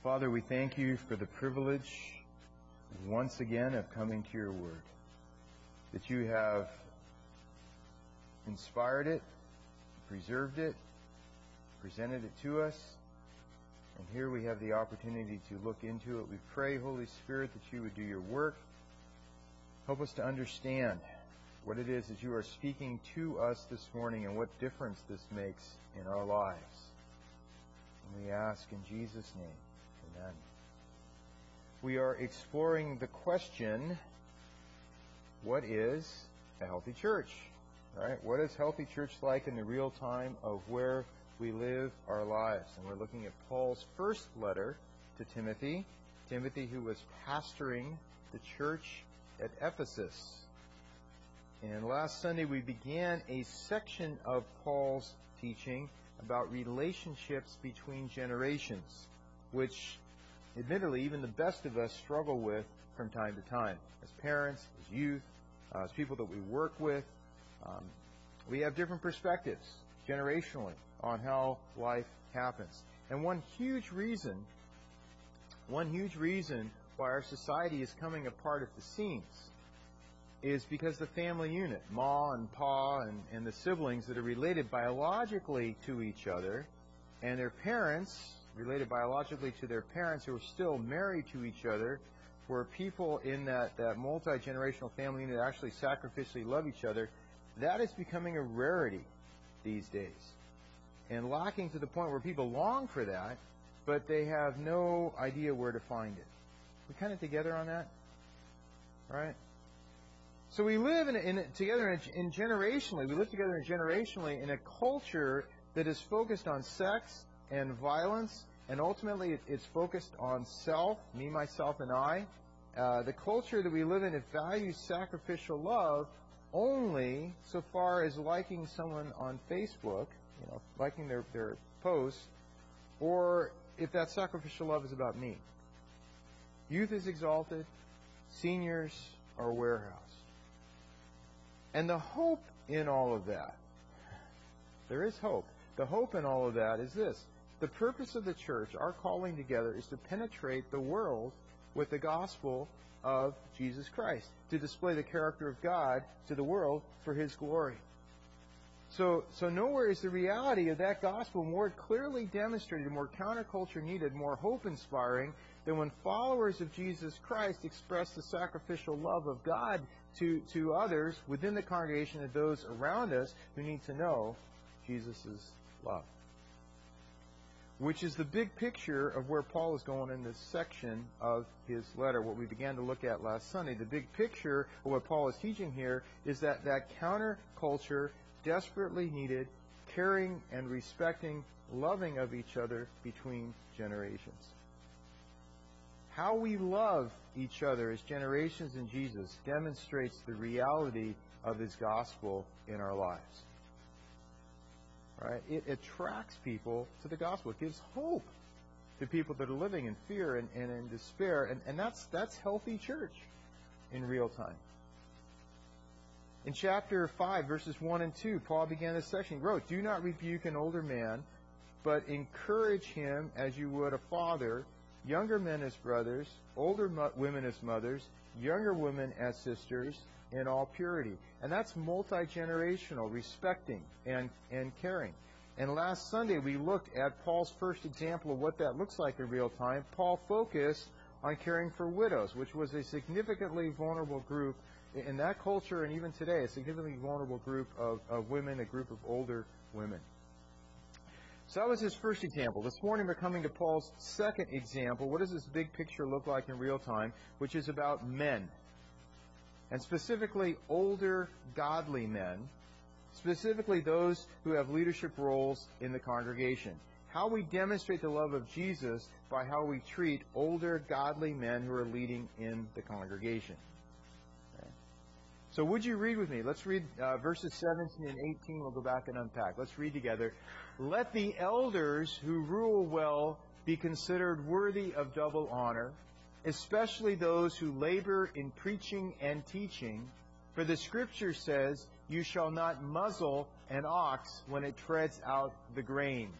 Father, we thank you for the privilege once again of coming to your word, that you have inspired it, preserved it, presented it to us, and here we have the opportunity to look into it. We pray, Holy Spirit, that you would do your work. Help us to understand what it is that you are speaking to us this morning and what difference this makes in our lives. And we ask in Jesus' name, amen. We are exploring the question, what is a healthy church? Right? What is healthy church like in the real time of where we live our lives? And we're looking at Paul's first letter to Timothy, who was pastoring the church at Ephesus. And last Sunday we began a section of Paul's teaching about relationships between generations, which admittedly even the best of us struggle with from time to time. As parents, as youth, as people that we work with, we have different perspectives generationally on how life happens. And one huge reason why our society is coming apart at the seams is because the family unit, Ma and Pa and the siblings that are related biologically to each other, and their parents, related biologically to their parents who are still married to each other, where people in that multi-generational family unit actually sacrificially love each other, that is becoming a rarity these days. And lacking to the point where people long for that, but they have no idea where to find it. We kind of together on that? Right? So we live together generationally in a culture that is focused on sex and violence, and ultimately it's focused on self, me, myself, and I. The culture that we live in, it values sacrificial love only so far as liking someone on Facebook, liking their posts, or if that sacrificial love is about me. Youth is exalted, seniors are warehoused. And the hope in all of that, there is hope. The hope in all of that is this. The purpose of the church, our calling together, is to penetrate the world with the gospel of Jesus Christ, to display the character of God to the world for His glory. So nowhere is the reality of that gospel more clearly demonstrated, more counterculture needed, more hope-inspiring than when followers of Jesus Christ express the sacrificial love of God to others within the congregation and those around us who need to know Jesus' love. Which is the big picture of where Paul is going in this section of his letter, what we began to look at last Sunday. The big picture of what Paul is teaching here is that counterculture desperately needed caring and respecting, loving of each other between generations. How we love each other as generations in Jesus demonstrates the reality of His gospel in our lives. Right? It attracts people to the gospel. It gives hope to people that are living in fear and in despair. And that's healthy church in real time. In chapter 5, verses 1 and 2, Paul began this section. He wrote, "Do not rebuke an older man, but encourage him as you would a father, younger men as brothers, older women as mothers, younger women as sisters, in all purity." And that's multi-generational, respecting and caring. And last Sunday we looked at Paul's first example of what that looks like in real time. Paul focused on caring for widows, which was a significantly vulnerable group in that culture, and even today, a significantly vulnerable group of women, a group of older women. So that was his first example. This morning we're coming to Paul's second example. What does this big picture look like in real time? Which is about men. And specifically older, godly men. Specifically those who have leadership roles in the congregation. How we demonstrate the love of Jesus by how we treat older, godly men who are leading in the congregation. Okay. So would you read with me? Let's read verses 17 and 18. We'll go back and unpack. Let's read together. "Let the elders who rule well be considered worthy of double honor, especially those who labor in preaching and teaching. For the Scripture says, 'You shall not muzzle an ox when it treads out the grain.'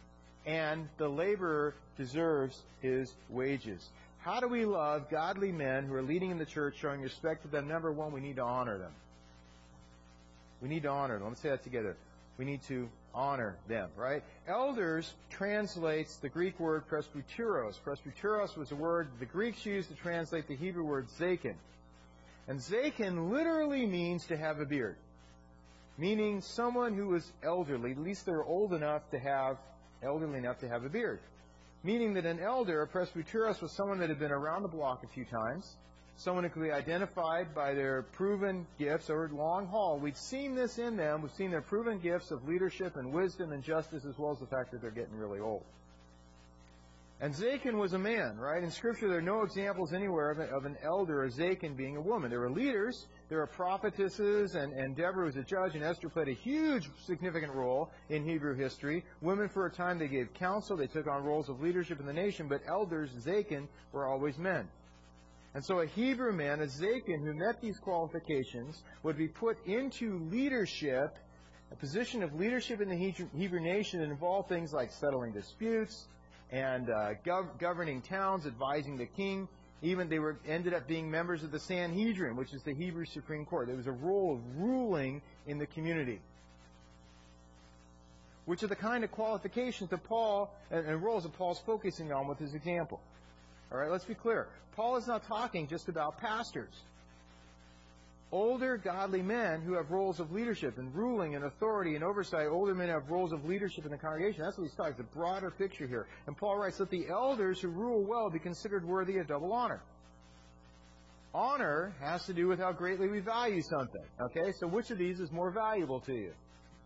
and the laborer deserves his wages. How do we love godly men who are leading in the church, showing respect to them? Number one, we need to honor them. We need to honor them. Let's say that together. We need to honor them, right? Elders translates the Greek word presbyteros. Presbyteros was a word the Greeks used to translate the Hebrew word zaken. And zaken literally means to have a beard, meaning someone who is elderly, at least they're elderly enough to have a beard. Meaning that an elder, a presbyteros, was someone that had been around the block a few times, someone who could be identified by their proven gifts over a long haul. We've seen this in them. We've seen their proven gifts of leadership and wisdom and justice, as well as the fact that they're getting really old. And Zaken was a man, right? In Scripture, there are no examples anywhere of an elder or Zaken being a woman. There were leaders, there were prophetesses, and Deborah was a judge, and Esther played a huge, significant role in Hebrew history. Women, for a time, they gave counsel, they took on roles of leadership in the nation, but elders, Zaken, were always men. And so a Hebrew man, a Zaken, who met these qualifications, would be put into leadership, a position of leadership in the Hebrew nation that involved things like settling disputes, and governing towns, advising the king. Even they ended up being members of the Sanhedrin, which is the Hebrew Supreme Court. There was a role of ruling in the community, which are the kind of qualifications that Paul and roles that Paul's focusing on with his example. All right, let's be clear. Paul is not talking just about pastors. Older, godly men who have roles of leadership and ruling and authority and oversight. Older men have roles of leadership in the congregation. That's what he's talking. It's a broader picture here. And Paul writes, let the elders who rule well be considered worthy of double honor. Honor has to do with how greatly we value something. Okay, so which of these is more valuable to you?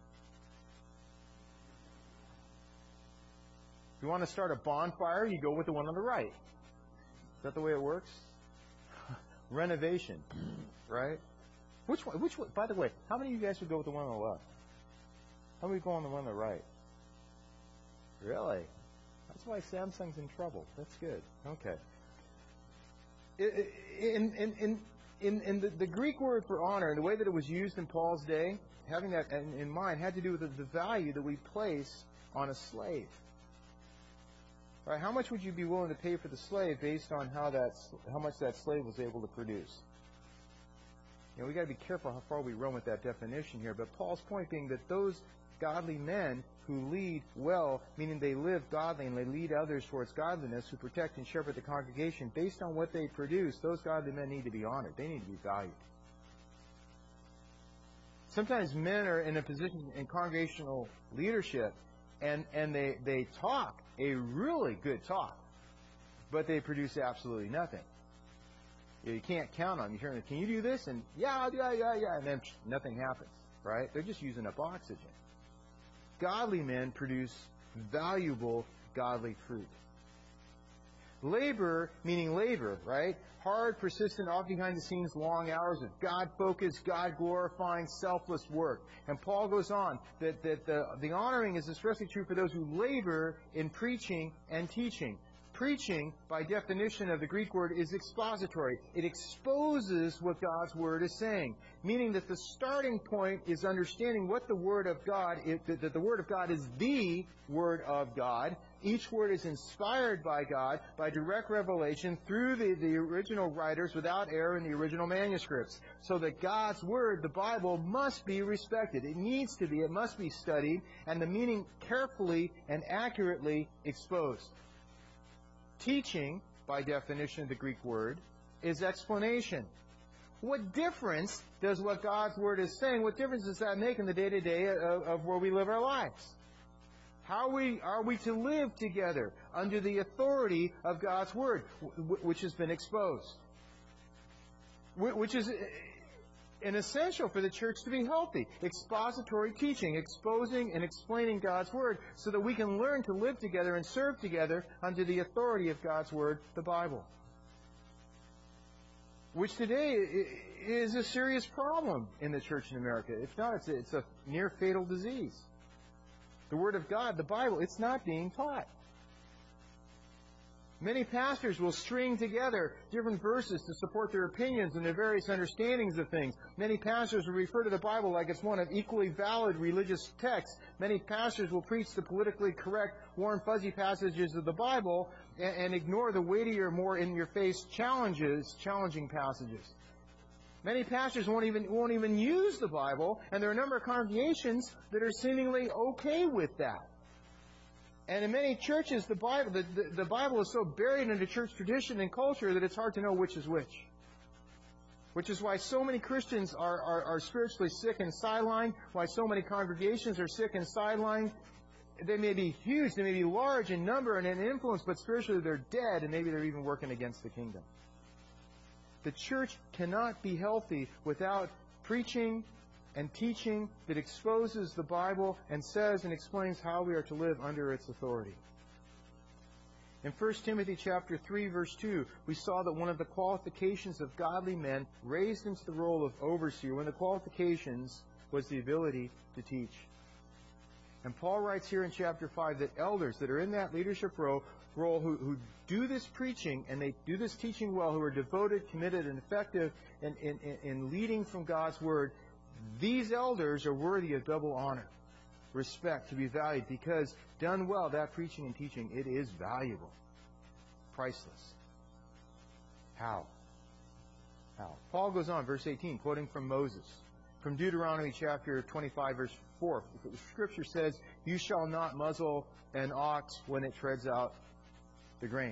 If you want to start a bonfire, you go with the one on the right. Is that the way it works? Renovation, right? Which one? By the way, how many of you guys would go with the one on the left? How many go on the one on the right? Really? That's why Samsung's in trouble. That's good. Okay. In the Greek word for honor, and the way that it was used in Paul's day, having that in mind had to do with the value that we place on a slave. Right? How much would you be willing to pay for the slave based on how much that slave was able to produce? You know, we've got to be careful how far we run with that definition here. But Paul's point being that those godly men who lead well, meaning they live godly and they lead others towards godliness, who protect and shepherd the congregation, based on what they produce, those godly men need to be honored. They need to be valued. Sometimes men are in a position in congregational leadership, and they talk a really good talk, but they produce absolutely nothing. You can't count on them. You turn, can you do this? And yeah, and then nothing happens, right? They're just using up oxygen. Godly men produce valuable godly fruit. Labor, meaning labor, right? Hard, persistent, often behind the scenes, long hours of God-focused, God-glorifying, selfless work. And Paul goes on that the honoring is especially true for those who labor in preaching and teaching. Preaching, by definition of the Greek word, is expository. It exposes what God's Word is saying, meaning that the starting point is understanding what the Word of God is, that the Word of God is the Word of God. Each word is inspired by God by direct revelation through the original writers without error in the original manuscripts. So that God's Word, the Bible, must be respected. It needs to be. It must be studied, and the meaning carefully and accurately exposed. Teaching, by definition of the Greek word, is explanation. What difference does what God's Word is saying, what difference does that make in the day-to-day of where we live our lives? How are we to live together under the authority of God's Word, which has been exposed? Which is an essential for the church to be healthy. Expository teaching, exposing and explaining God's Word so that we can learn to live together and serve together under the authority of God's Word, the Bible. Which today is a serious problem in the church in America. If not, it's a near fatal disease. The Word of God, the Bible, it's not being taught. Many pastors will string together different verses to support their opinions and their various understandings of things. Many pastors will refer to the Bible like it's one of equally valid religious texts. Many pastors will preach the politically correct, warm, fuzzy passages of the Bible and ignore the weightier, more in-your-face challenging passages. Many pastors won't even use the Bible, and there are a number of congregations that are seemingly okay with that. And in many churches, the Bible is so buried into church tradition and culture that it's hard to know which is which. Which is why so many Christians are spiritually sick and sidelined, why so many congregations are sick and sidelined. They may be huge, they may be large in number and in influence, but spiritually they're dead, and maybe they're even working against the kingdom. The church cannot be healthy without preaching and teaching that exposes the Bible and says and explains how we are to live under its authority. In 1 Timothy chapter 3, verse 2, we saw that one of the qualifications of godly men raised into the role of overseer, one of the qualifications was the ability to teach. And Paul writes here in chapter 5 that elders that are in that leadership role who do this preaching and they do this teaching well, who are devoted, committed, and effective in leading from God's Word, these elders are worthy of double honor, respect, to be valued, because done well, that preaching and teaching, it is valuable, priceless. How? Paul goes on, verse 18, quoting from Moses, from Deuteronomy chapter 25, verse 4. The Scripture says, "You shall not muzzle an ox when it treads out the grain."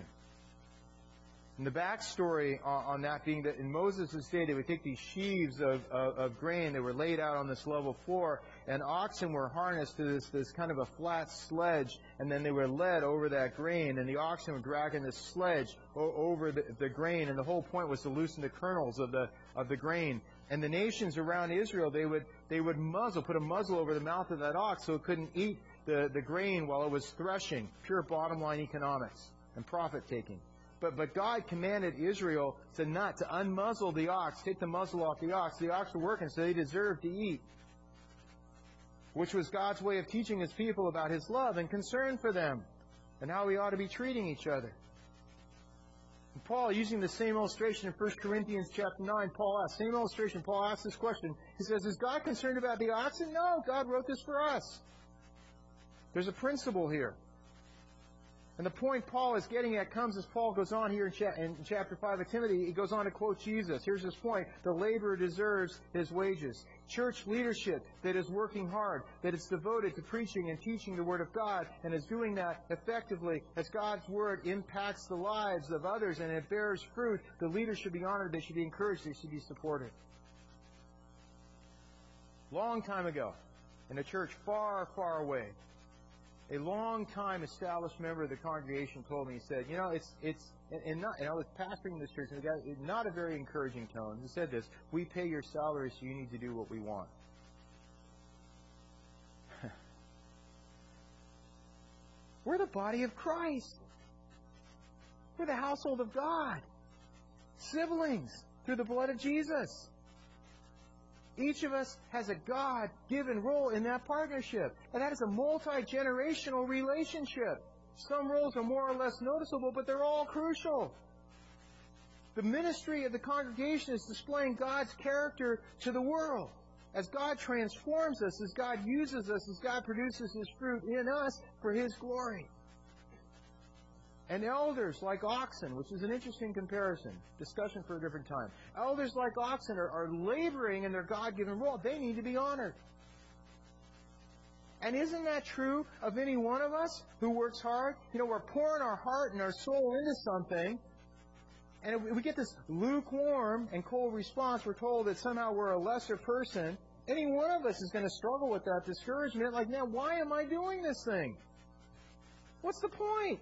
And the backstory on that being that in Moses' day, they would take these sheaves of grain that were laid out on this level floor, and oxen were harnessed to this kind of a flat sledge, and then they were led over that grain, and the oxen were dragging this sledge over the grain, and the whole point was to loosen the kernels of the grain. And the nations around Israel, they would put a muzzle over the mouth of that ox so it couldn't eat the grain while it was threshing. Pure bottom line economics and profit taking. But God commanded Israel to unmuzzle the ox, take the muzzle off the ox. The ox were working, so they deserved to eat. Which was God's way of teaching His people about His love and concern for them and how we ought to be treating each other. And Paul, using the same illustration in 1 Corinthians chapter 9, Paul asks this question. He says, is God concerned about the oxen? No, God wrote this for us. There's a principle here. And the point Paul is getting at comes as Paul goes on here in chapter 5 of Timothy. He goes on to quote Jesus. Here's his point. The laborer deserves his wages. Church leadership that is working hard, that is devoted to preaching and teaching the Word of God, and is doing that effectively as God's Word impacts the lives of others and it bears fruit, the leaders should be honored, they should be encouraged, they should be supported. Long time ago, in a church far, far away, a long-time established member of the congregation told me, he said, and I was pastoring this church, and the guy, not a very encouraging tone. He said this, "We pay your salary, so you need to do what we want." We're the body of Christ. We're the household of God. Siblings through the blood of Jesus. Each of us has a God-given role in that partnership. And that is a multi-generational relationship. Some roles are more or less noticeable, but they're all crucial. The ministry of the congregation is displaying God's character to the world. As God transforms us, as God uses us, as God produces His fruit in us for His glory. And elders like oxen, which is an interesting comparison, discussion for a different time. Elders like oxen are laboring in their God-given role. They need to be honored. And isn't that true of any one of us who works hard? We're pouring our heart and our soul into something, and we get this lukewarm and cold response. We're told that somehow we're a lesser person. Any one of us is going to struggle with that discouragement. Like, man, why am I doing this thing? What's the point?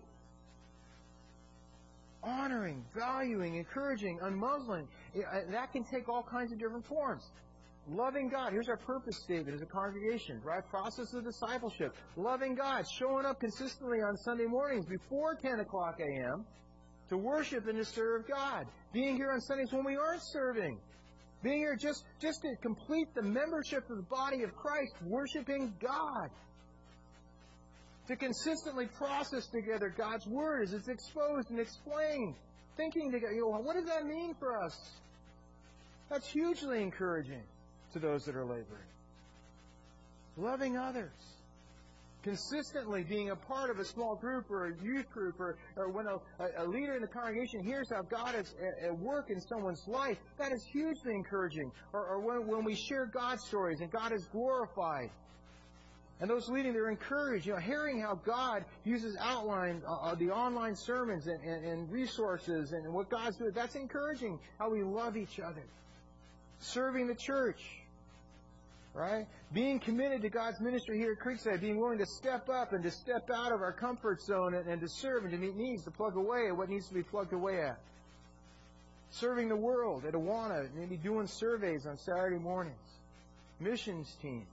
Honoring, valuing, encouraging, unmuzzling. That can take all kinds of different forms. Loving God. Here's our purpose statement as a congregation, right? Process of discipleship. Loving God. Showing up consistently on Sunday mornings before 10 o'clock a.m. to worship and to serve God. Being here on Sundays when we aren't serving. Being here just to complete the membership of the body of Christ, worshiping God. To consistently process together God's Word as it's exposed and explained. Thinking together, what does that mean for us? That's hugely encouraging to those that are laboring. Loving others. Consistently being a part of a small group or a youth group, or when a leader in the congregation hears how God is at work in someone's life, that is hugely encouraging. Or when we share God's stories and God is glorified. And those leading, they're encouraged. Hearing how God uses the online sermons and resources and what God's doing, that's encouraging. How we love each other. Serving the church. Right? Being committed to God's ministry here at Creekside, being willing to step up and to step out of our comfort zone and to serve and to meet needs, to plug away at what needs to be plugged away at. Serving the world at Awana, maybe doing surveys on Saturday mornings. Missions teams.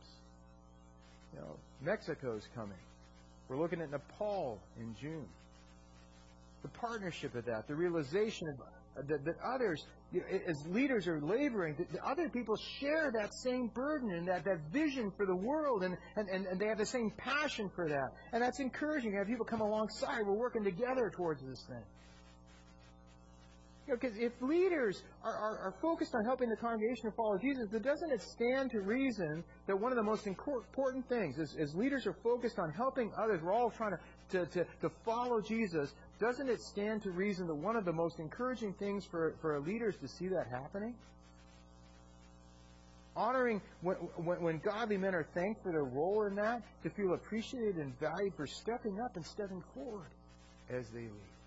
Mexico's coming. We're looking at Nepal in June. The partnership of that, the realization that others, as leaders are laboring, that other people share that same burden and that vision for the world, and they have the same passion for that. And that's encouraging. Have people come alongside. We're working together towards this thing. Because if leaders are focused on helping the congregation to follow Jesus, then doesn't it stand to reason that one of the most important things, as leaders are focused on helping others, we're all trying to follow Jesus, doesn't it stand to reason that one of the most encouraging things for leaders to see that happening? Honoring when godly men are thanked for their role in that, to feel appreciated and valued for stepping up and stepping forward as they lead.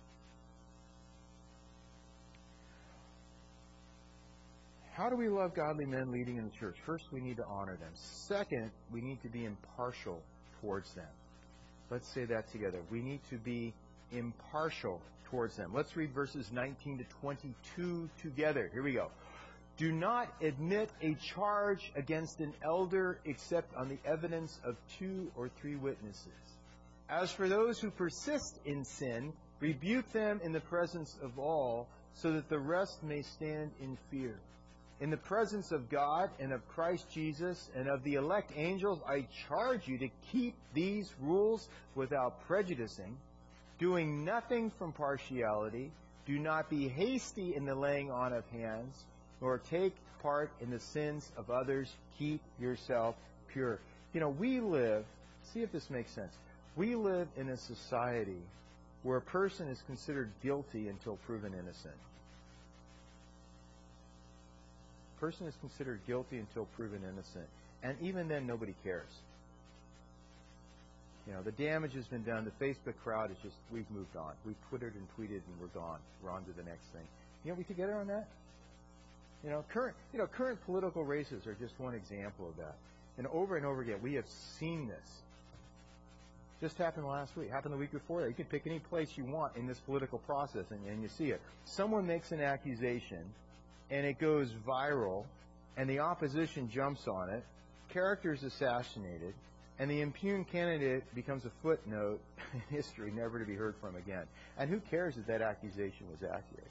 How do we love godly men leading in the church? First, we need to honor them. Second, we need to be impartial towards them. Let's say that together. We need to be impartial towards them. Let's read verses 19 to 22 together. Here we go. Do not admit a charge against an elder except on the evidence of 2 or 3 witnesses. As for those who persist in sin, rebuke them in the presence of all, so that the rest may stand in fear. In the presence of God and of Christ Jesus and of the elect angels, I charge you to keep these rules without prejudicing, doing nothing from partiality. Do not be hasty in the laying on of hands, nor take part in the sins of others. Keep yourself pure. We live, see if this makes sense, we live in a society where a person is considered guilty until proven innocent. A person is considered guilty until proven innocent. And even then, nobody cares. The damage has been done. The Facebook crowd is just, we've moved on. We've Twittered and tweeted and we're gone. We're on to the next thing. Are we together on that? Current political races are just one example of that. And over again, we have seen this. Just happened last week. Happened the week before that. You can pick any place you want in this political process and you see it. Someone makes an accusation and it goes viral, and the opposition jumps on it, character is assassinated, and the impugned candidate becomes a footnote in history, never to be heard from again. And who cares if that accusation was accurate?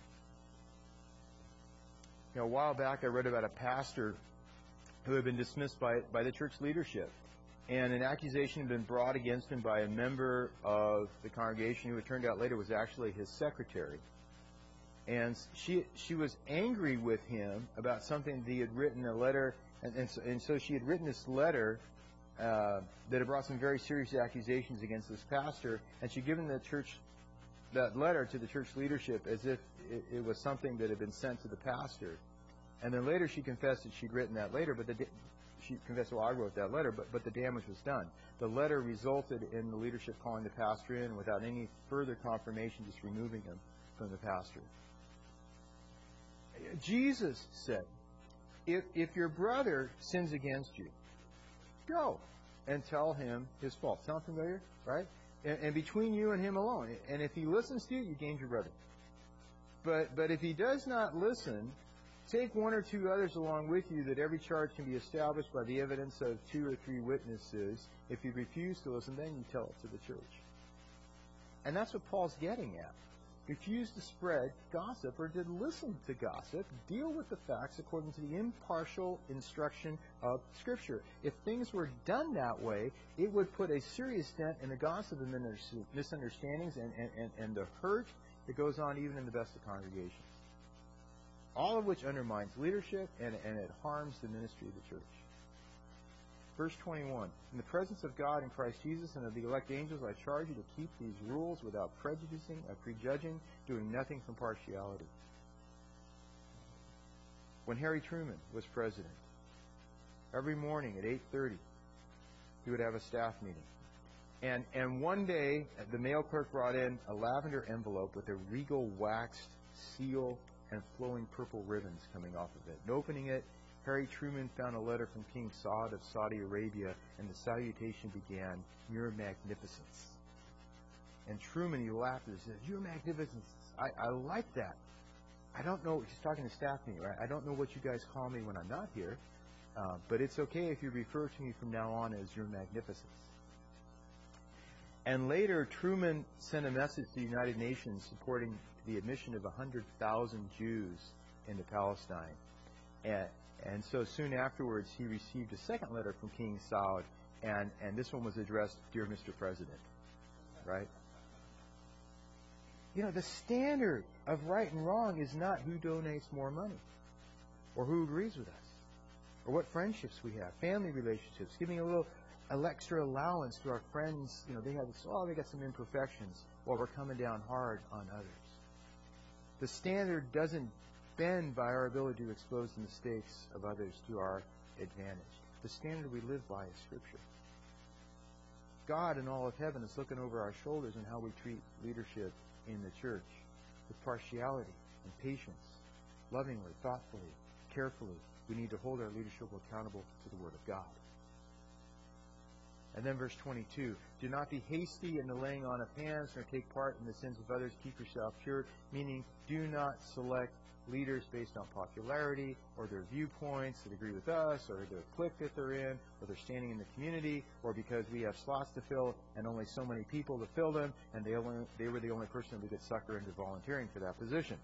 A while back I read about a pastor who had been dismissed by the church leadership, and an accusation had been brought against him by a member of the congregation who it turned out later was actually his secretary. And she was angry with him about something that he had written a letter, and so she had written this letter that had brought some very serious accusations against this pastor, and she'd given that letter to the church leadership as if it was something that had been sent to the pastor. And then later she confessed that she'd written that letter, she confessed, I wrote that letter, but the damage was done. The letter resulted in the leadership calling the pastor in without any further confirmation, just removing him from the pastor. Jesus said, if your brother sins against you, go and tell him his fault. Sound familiar? Right? And between you and him alone. And if he listens to you, you gained your brother. But if he does not listen, take 1 or 2 others along with you, that every charge can be established by the evidence of 2 or 3 witnesses. If you refuse to listen, then you tell it to the church. And that's what Paul's getting at. refuse to spread gossip or to listen to gossip. Deal with the facts according to the impartial instruction of Scripture. If things were done that way, it would put a serious dent in the gossip and misunderstandings and the hurt that goes on even in the best of congregations. All of which undermines leadership and it harms the ministry of the church. Verse 21, in the presence of God and Christ Jesus and of the elect angels, I charge you to keep these rules without prejudicing or prejudging, doing nothing from partiality. When Harry Truman was president, every morning at 8:30, he would have a staff meeting. And one day, the mail clerk brought in a lavender envelope with a regal waxed seal and flowing purple ribbons coming off of it. And opening it, Harry Truman found a letter from King Saud of Saudi Arabia, and the salutation began, "Your Magnificence." And Truman, he laughed and said, "Your Magnificence, I like that. I don't know," he's talking to staff meeting, right? "I don't know what you guys call me when I'm not here, but it's okay if you refer to me from now on as Your Magnificence." And later, Truman sent a message to the United Nations supporting the admission of 100,000 Jews into Palestine. And so soon afterwards, he received a second letter from King Saud, and this one was addressed, "Dear Mr. President," right? You know, the standard of right and wrong is not who donates more money or who agrees with us or what friendships we have, family relationships, giving a little extra allowance to our friends. You know, they got some imperfections while we're coming down hard on others. The standard doesn't bend by our ability to expose the mistakes of others to our advantage. The standard we live by is Scripture. God in all of heaven is looking over our shoulders on how we treat leadership in the church with partiality and patience, lovingly, thoughtfully, carefully. We need to hold our leadership accountable to the Word of God. And then verse 22, do not be hasty in the laying on of hands, nor take part in the sins of others. Keep yourself pure, meaning do not select leaders based on popularity or their viewpoints that agree with us or the clique that they're in or they're standing in the community or because we have slots to fill and only so many people to fill them and they were the only person we could sucker into volunteering for that position.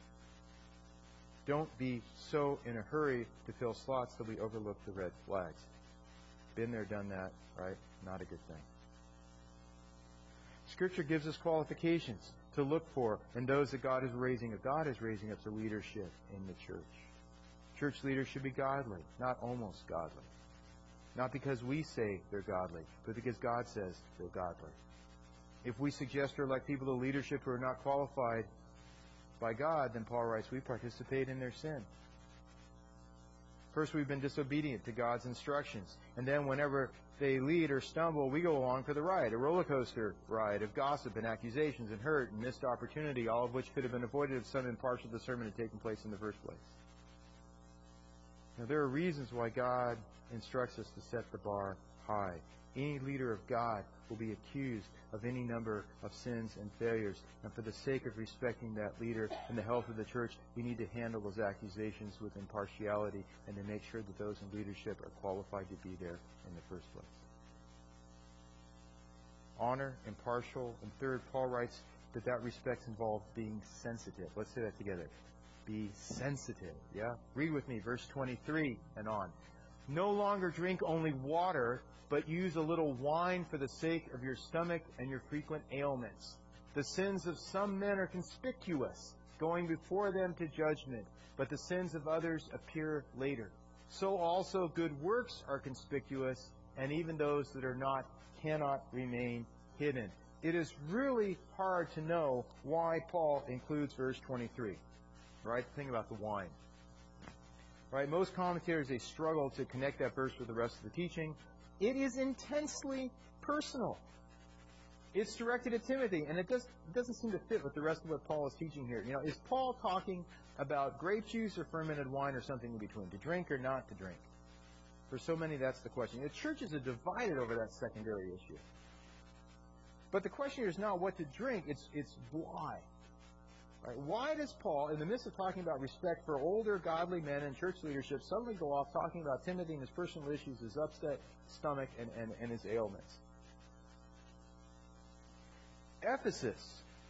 Don't be so in a hurry to fill slots that we overlook the red flags. Been there, done that, right? Not a good thing. Scripture gives us qualifications to look for and those that God is raising up. God is raising up to leadership in the church. Church leaders should be godly, not almost godly. Not because we say they're godly, but because God says they're godly. If we suggest or elect people to leadership who are not qualified by God, then Paul writes, we participate in their sin. First, we've been disobedient to God's instructions. And then whenever they lead or stumble, we go along for the ride, a roller coaster ride of gossip and accusations and hurt and missed opportunity, all of which could have been avoided if some impartial discernment had taken place in the first place. Now, there are reasons why God instructs us to set the bar high. Any leader of God will be accused of any number of sins and failures. And for the sake of respecting that leader and the health of the church, we need to handle those accusations with impartiality and to make sure that those in leadership are qualified to be there in the first place. Honor, impartial, and third, Paul writes that respect involves being sensitive. Let's say that together. Be sensitive, yeah? Read with me, verse 23 and on. No longer drink only water, but use a little wine for the sake of your stomach and your frequent ailments. The sins of some men are conspicuous, going before them to judgment, but the sins of others appear later. So also good works are conspicuous, and even those that are not cannot remain hidden. It is really hard to know why Paul includes verse 23. Right? Think about the wine. Right? Most commentators, they struggle to connect that verse with the rest of the teaching. It is intensely personal. It's directed at Timothy, and it doesn't seem to fit with the rest of what Paul is teaching here. You know, is Paul talking about grape juice or fermented wine or something in between, to drink or not to drink? For so many, that's the question. The churches are divided over that secondary issue. But the question here is not what to drink, it's why. Right? Why does Paul, in the midst of talking about respect for older godly men and church leadership, suddenly go off talking about Timothy and his personal issues, his upset stomach, and his ailments? Ephesus,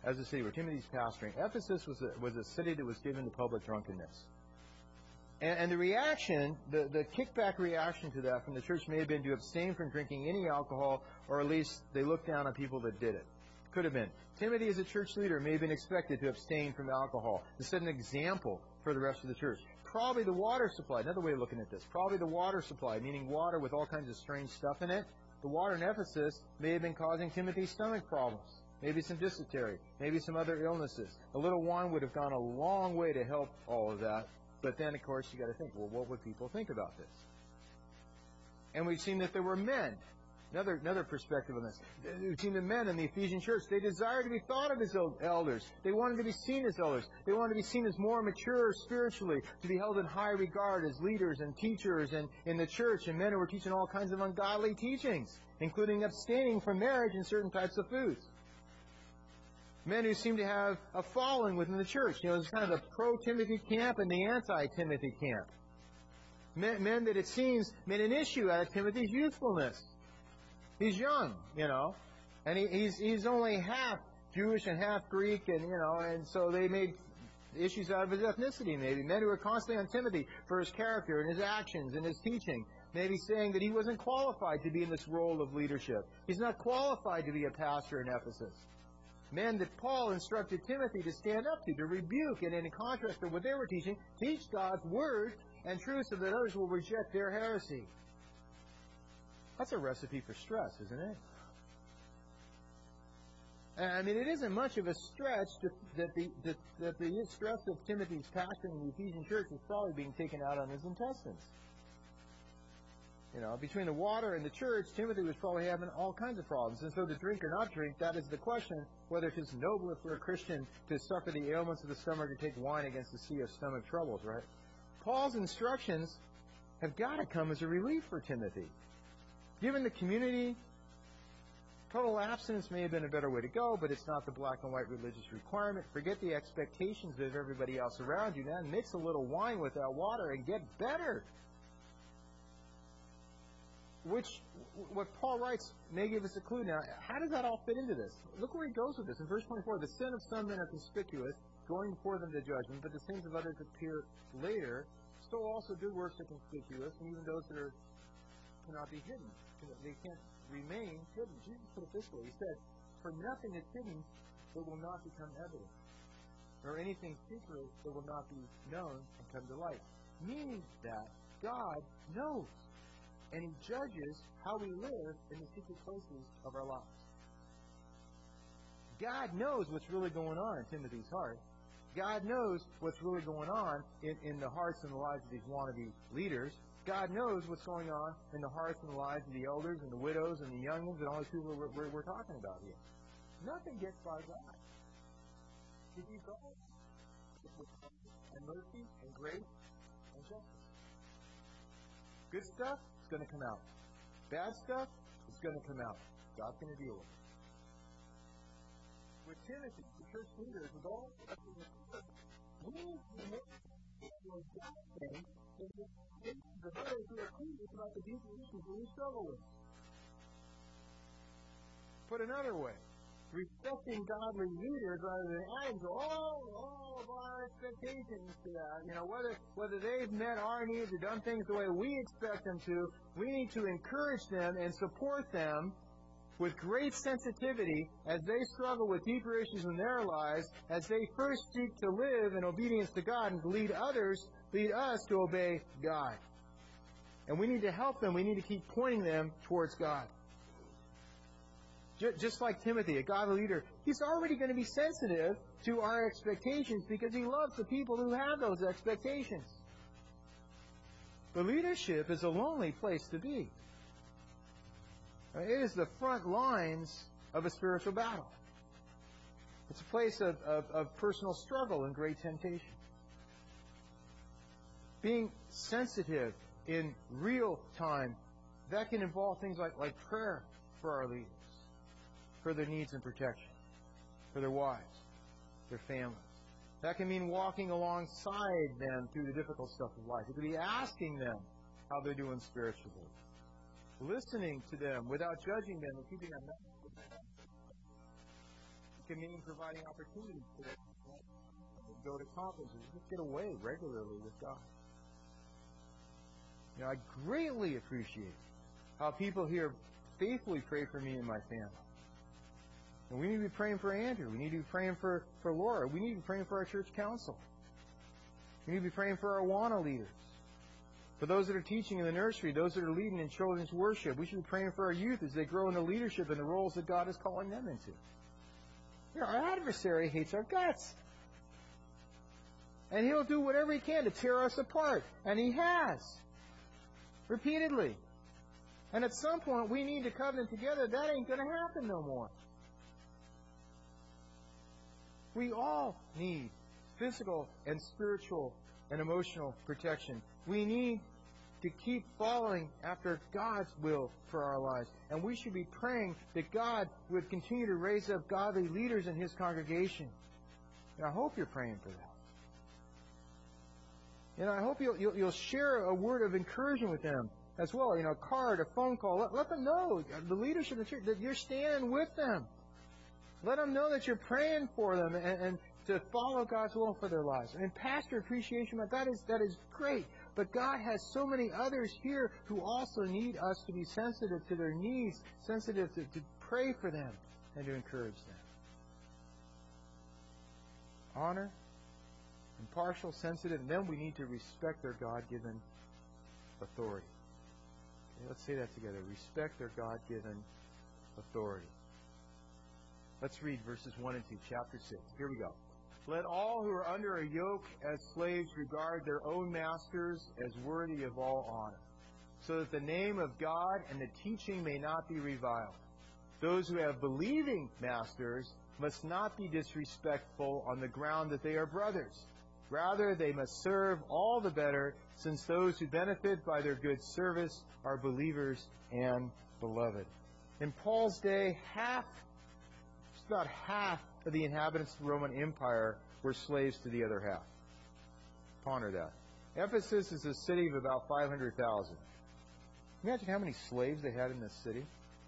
as a city where Timothy's pastoring. Ephesus was a city that was given to public drunkenness. And the reaction, the kickback reaction to that from the church may have been to abstain from drinking any alcohol, or at least they looked down on people that did it. Could have been. Timothy, as a church leader, may have been expected to abstain from alcohol to set an example for the rest of the church. Probably the water supply, another way of looking at this, probably the water supply, meaning water with all kinds of strange stuff in it. The water in Ephesus may have been causing Timothy's stomach problems, maybe some dysentery, maybe some other illnesses. A little wine would have gone a long way to help all of that. But then, of course, you got to think, well, what would people think about this? And we've seen that there were men. Another perspective on this. We've seen the men in the Ephesian church. They desired to be thought of as elders. They wanted to be seen as elders. They wanted to be seen as more mature spiritually, to be held in high regard as leaders and teachers and in the church, and men who were teaching all kinds of ungodly teachings, including abstaining from marriage and certain types of foods. Men who seem to have a following within the church. There's kind of the pro-Timothy camp and the anti-Timothy camp. Men that it seems made an issue out of Timothy's youthfulness. He's young, and he's only half Jewish and half Greek, and so they made issues out of his ethnicity, maybe. Men who were constantly on Timothy for his character and his actions and his teaching, maybe saying that he wasn't qualified to be in this role of leadership. He's not qualified to be a pastor in Ephesus. Men that Paul instructed Timothy to stand up to rebuke, and in contrast to what they were teaching, teach God's word and truth so that others will reject their heresy. That's a recipe for stress, isn't it? I mean, it isn't much of a stretch that the stress of Timothy's passion in the Ephesian church is probably being taken out on his intestines. Between the water and the church, Timothy was probably having all kinds of problems. And so to drink or not drink, that is the question, whether it is nobler for a Christian to suffer the ailments of the stomach or take wine against the sea of stomach troubles, right? Paul's instructions have got to come as a relief for Timothy. Given the community, total abstinence may have been a better way to go, but it's not the black and white religious requirement. Forget the expectations of everybody else around you. Now mix a little wine with that water and get better. What Paul writes may give us a clue now. How does that all fit into this? Look where he goes with this. In verse 24, the sin of some men are conspicuous, going before them to judgment, but the sins of others appear later. So also good works are conspicuous, and even those that cannot be hidden. They can't remain hidden. Jesus put it this way. He said, for nothing is hidden that will not become evident, nor anything secret that will not be known and come to light. Meaning that God knows, and He judges how we live in the secret places of our lives. God knows what's really going on in Timothy's heart. God knows what's really going on in the hearts and the lives of these wannabe leaders. God knows what's going on in the hearts and the lives of the elders and the widows and the youngins and all these people we're talking about here. Nothing gets by God. Did you go? And mercy and grace and justice. Good stuff is going to come out. Bad stuff is going to come out. God's going to deal with it. With Timothy, the church leaders, with all the rest of the church, we need to make sure God things the those who are clueless about the deep issues that we struggle with. Put another way, respecting godly leaders rather than adding to all of our expectations to that. Whether they've met our needs or done things the way we expect them to, we need to encourage them and support them with great sensitivity as they struggle with deeper issues in their lives, as they first seek to live in obedience to God and to lead us to obey God. And we need to help them. We need to keep pointing them towards God. Just like Timothy, a godly leader, he's already going to be sensitive to our expectations because he loves the people who have those expectations. But leadership is a lonely place to be. It is the front lines of a spiritual battle. It's a place of personal struggle and great temptation. Being sensitive in real time, that can involve things like prayer for our leaders, for their needs and protection, for their wives, their families. That can mean walking alongside them through the difficult stuff of life. It could be asking them how they're doing spiritually, listening to them without judging them and keeping them. can mean providing opportunities for them to go to conferences, just get away regularly with God. I greatly appreciate how people here faithfully pray for me and my family. And we need to be praying for Andrew. We need to be praying for Laura. We need to be praying for our church council. We need to be praying for our Awana leaders. For those that are teaching in the nursery, those that are leading in children's worship. We should be praying for our youth as they grow into leadership and the roles that God is calling them into. Our adversary hates our guts. And he'll do whatever he can to tear us apart. And he has. Repeatedly. And at some point, we need to covenant together. That ain't going to happen no more. We all need physical and spiritual and emotional protection. We need to keep following after God's will for our lives. And we should be praying that God would continue to raise up godly leaders in His congregation. And I hope you're praying for that. I hope you'll share a word of encouragement with them as well. A card, a phone call. Let them know, the leadership of the church, that you're standing with them. Let them know that you're praying for them and to follow God's will for their lives. Pastor appreciation, that is great. But God has so many others here who also need us to be sensitive to their needs, sensitive to pray for them and to encourage them. Honor, impartial, sensitive, and then we need to respect their God-given authority. Okay, let's say that together. Respect their God-given authority. Let's read verses 1 and 2, chapter 6. Here we go. Let all who are under a yoke as slaves regard their own masters as worthy of all honor, so that the name of God and the teaching may not be reviled. Those who have believing masters must not be disrespectful on the ground that they are brothers. Rather, they must serve all the better, since those who benefit by their good service are believers and beloved. In Paul's day, about half of the inhabitants of the Roman Empire were slaves to the other half. Ponder that. Ephesus is a city of about 500,000. Imagine how many slaves they had in this city.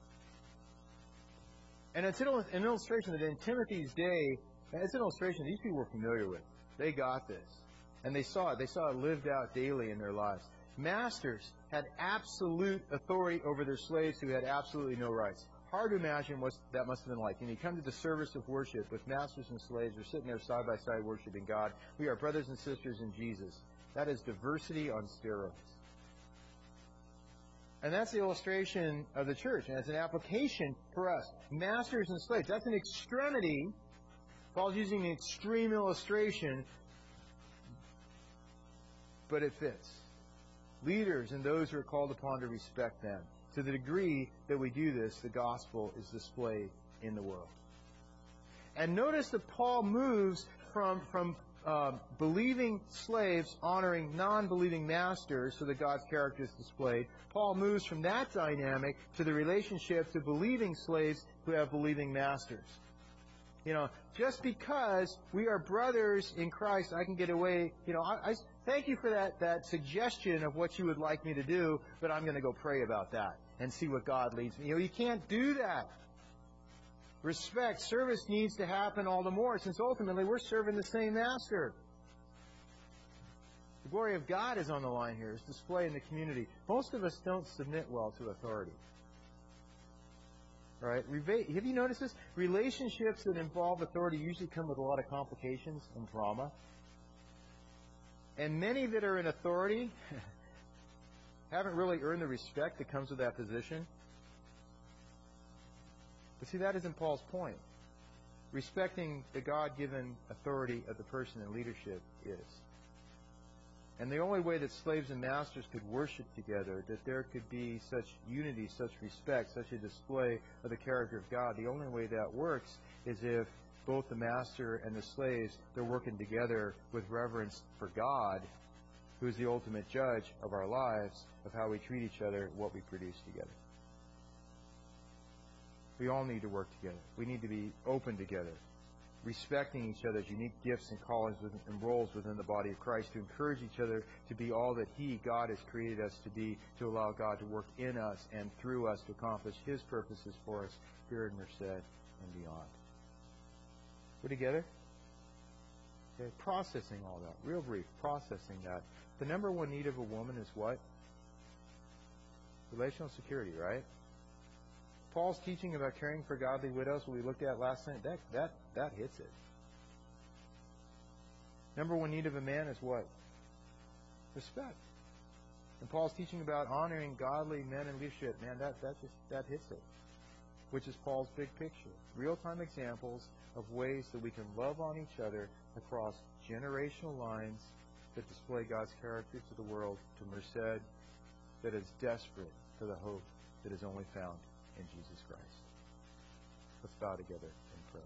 And it's an illustration that in Timothy's day, it's an illustration these people were familiar with. They got this. And they saw it. They saw it lived out daily in their lives. Masters had absolute authority over their slaves who had absolutely no rights. Hard to imagine what that must have been like. And you come to the service of worship with masters and slaves. They're sitting there side by side worshiping God. We are brothers and sisters in Jesus. That is diversity on steroids. And that's the illustration of the church. And it's an application for us. Masters and slaves. That's an extremity. Paul's using an extreme illustration. But it fits. Leaders and those who are called upon to respect them. To the degree that we do this, the gospel is displayed in the world. And notice that Paul moves from believing slaves honoring non-believing masters so that God's character is displayed. Paul moves from that dynamic to the relationship to believing slaves who have believing masters. Just because we are brothers in Christ, I can get away. I thank you for that suggestion of what you would like me to do, but I'm going to go pray about that and see what God leads me. You can't do that. Respect, service needs to happen all the more, since ultimately we're serving the same master. The glory of God is on the line here. It's displayed in the community. Most of us don't submit well to authority. Right? Have you noticed this? Relationships that involve authority usually come with a lot of complications and drama. And many that are in authority haven't really earned the respect that comes with that position. But see, that isn't Paul's point. Respecting the God-given authority of the person in leadership is. And the only way that slaves and masters could worship together, that there could be such unity, such respect, such a display of the character of God, the only way that works is if both the master and the slaves, they're working together with reverence for God, who is the ultimate judge of our lives, of how we treat each other, what we produce together. We all need to work together. We need to be open together, respecting each other's unique gifts and callings and roles within the body of Christ, to encourage each other to be all that God, has created us to be, to allow God to work in us and through us to accomplish His purposes for us here in Merced and beyond. We're together? Okay, processing all that. Real brief, processing that. The number one need of a woman is what? Relational security, right? Paul's teaching about caring for godly widows, what we looked at last night, that hits it. Number one need of a man is what? Respect. And Paul's teaching about honoring godly men in leadership, man, that hits it. Which is Paul's big picture. Real-time examples of ways that we can love on each other across generational lines that display God's character to the world, to Merced, that is desperate for the hope that is only found in Jesus Christ. Let's bow together in prayer.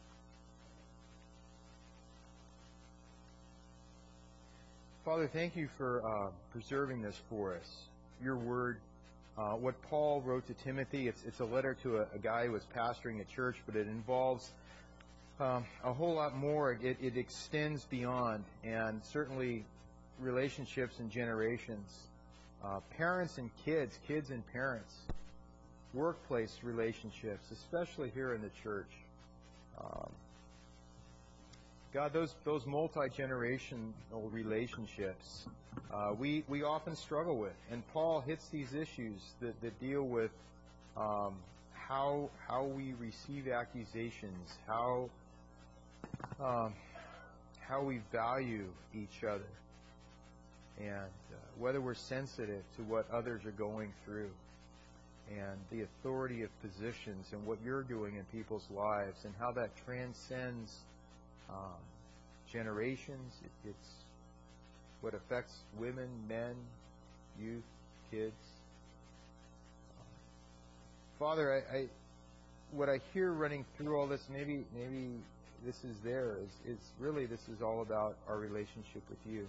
Father, thank you for preserving this for us. Your word, what Paul wrote to Timothy, it's a letter to a guy who was pastoring a church, but it involves a whole lot more. It extends beyond, and certainly relationships and generations. Parents and kids and parents. Workplace relationships, especially here in the church. God, those multi-generational relationships, we often struggle with. And Paul hits these issues that deal with how we receive accusations, how we value each other, and whether we're sensitive to what others are going through, and the authority of positions and what you're doing in people's lives, and how that transcends generations. It's what affects women, men, youth, kids. Father, what I hear running through all this, maybe this is there, is really this is all about our relationship with you.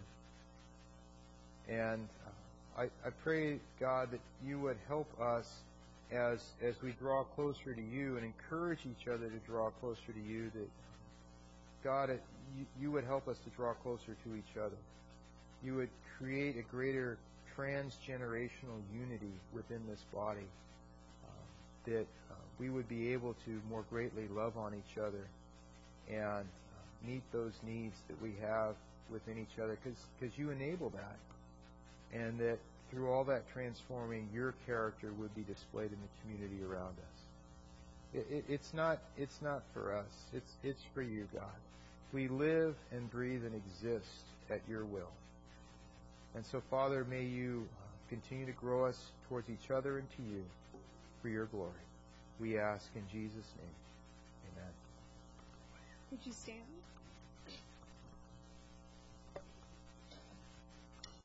And I pray, God, that you would help us as we draw closer to you and encourage each other to draw closer to you, that, God, you would help us to draw closer to each other. You would create a greater transgenerational unity within this body, that we would be able to more greatly love on each other and meet those needs that we have within each other, because you enable that, and that through all that transforming, your character would be displayed in the community around us. It's not for us. It's for you, God. We live and breathe and exist at your will. And so, Father, may you continue to grow us towards each other and to you for your glory. We ask in Jesus' name. Amen. Would you stand?